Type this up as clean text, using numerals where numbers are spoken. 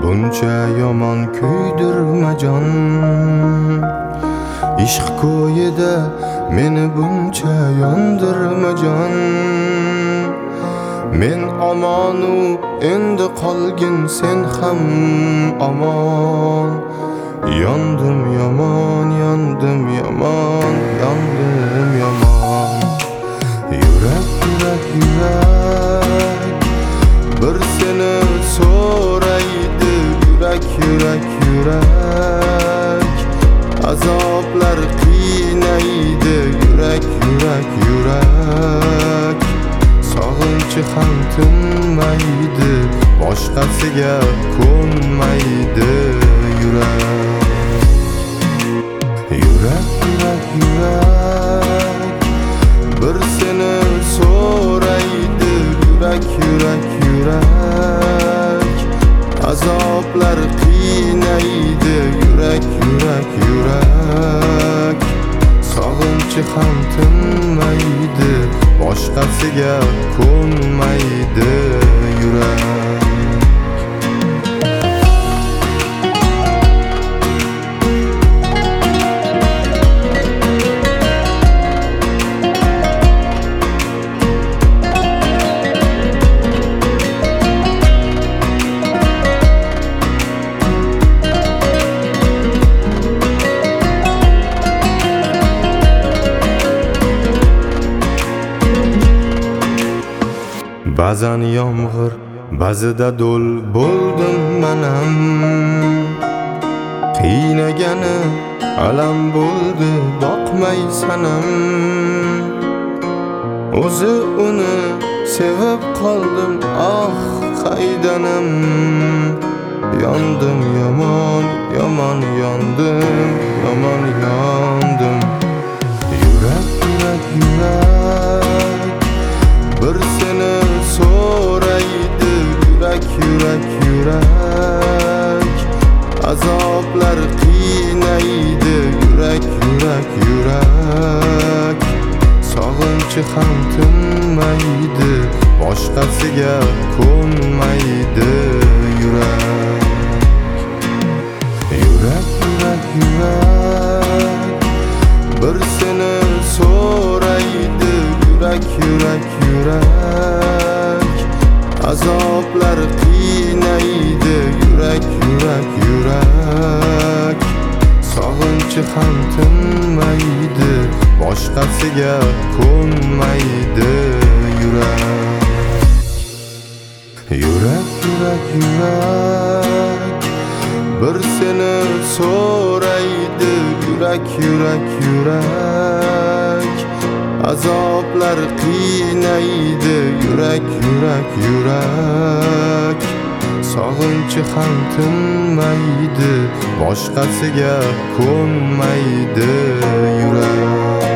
buncha yomon kuydirma jon. Ishq ko'yida meni buncha yondirma jon. Men omonu endi qolgin sen ham omon. Yondim yomon, yondim yomon, yondim yomon. Yurak, yurak, yurak bir seni so'raydi. Yurak, yurak, yurak azoblar qiynaydi. Yurak, yurak, yurak sog'inchi ham tinmaydi. Boshqasiga ko'nmaydi. Yurak, yurak, yurak, yurak bir seni so'raydi. Yurak, yurak, yurak azoblar qiynaydi. Yurak, yurak, yurak sog'inchi ham tinmaydi. Boshqasiga ko'nmaydi. Yurak, ba'zan yomg'ir, ba'zida do'l bo'ldim manam. Qiynagani alam bo'ldi boqmay sanam. O'zi uni sevib qoldim, ah qaydanam. Yondim yomon, yomon yondim, yomon yondim. Yurak, yurak, yurak bir seni so'raydi. Yurak, yurak, yurak azoblar qiynaydi. Yurak, yurak, yurak sog'inchi ham tinmaydi. Boshqasiga ko'nmaydi. Yurak, yurak, yurak, yurak bir seni so'raydi. Yurak, yurak, yurak azoblar qiynaydi. Yurak, yurak, yurak sog'inchi ham tinmaydi. Boshqasiga ko'nmaydi. Yurak, yurak, yurak, yurak bir seni so'raydi. Yurak, yurak, yurak azoblar qiynaydi. Yurak, yurak, yurak sog'inchi ham tinmaydi. Boshqasiga ko'nmaydi. Yurak.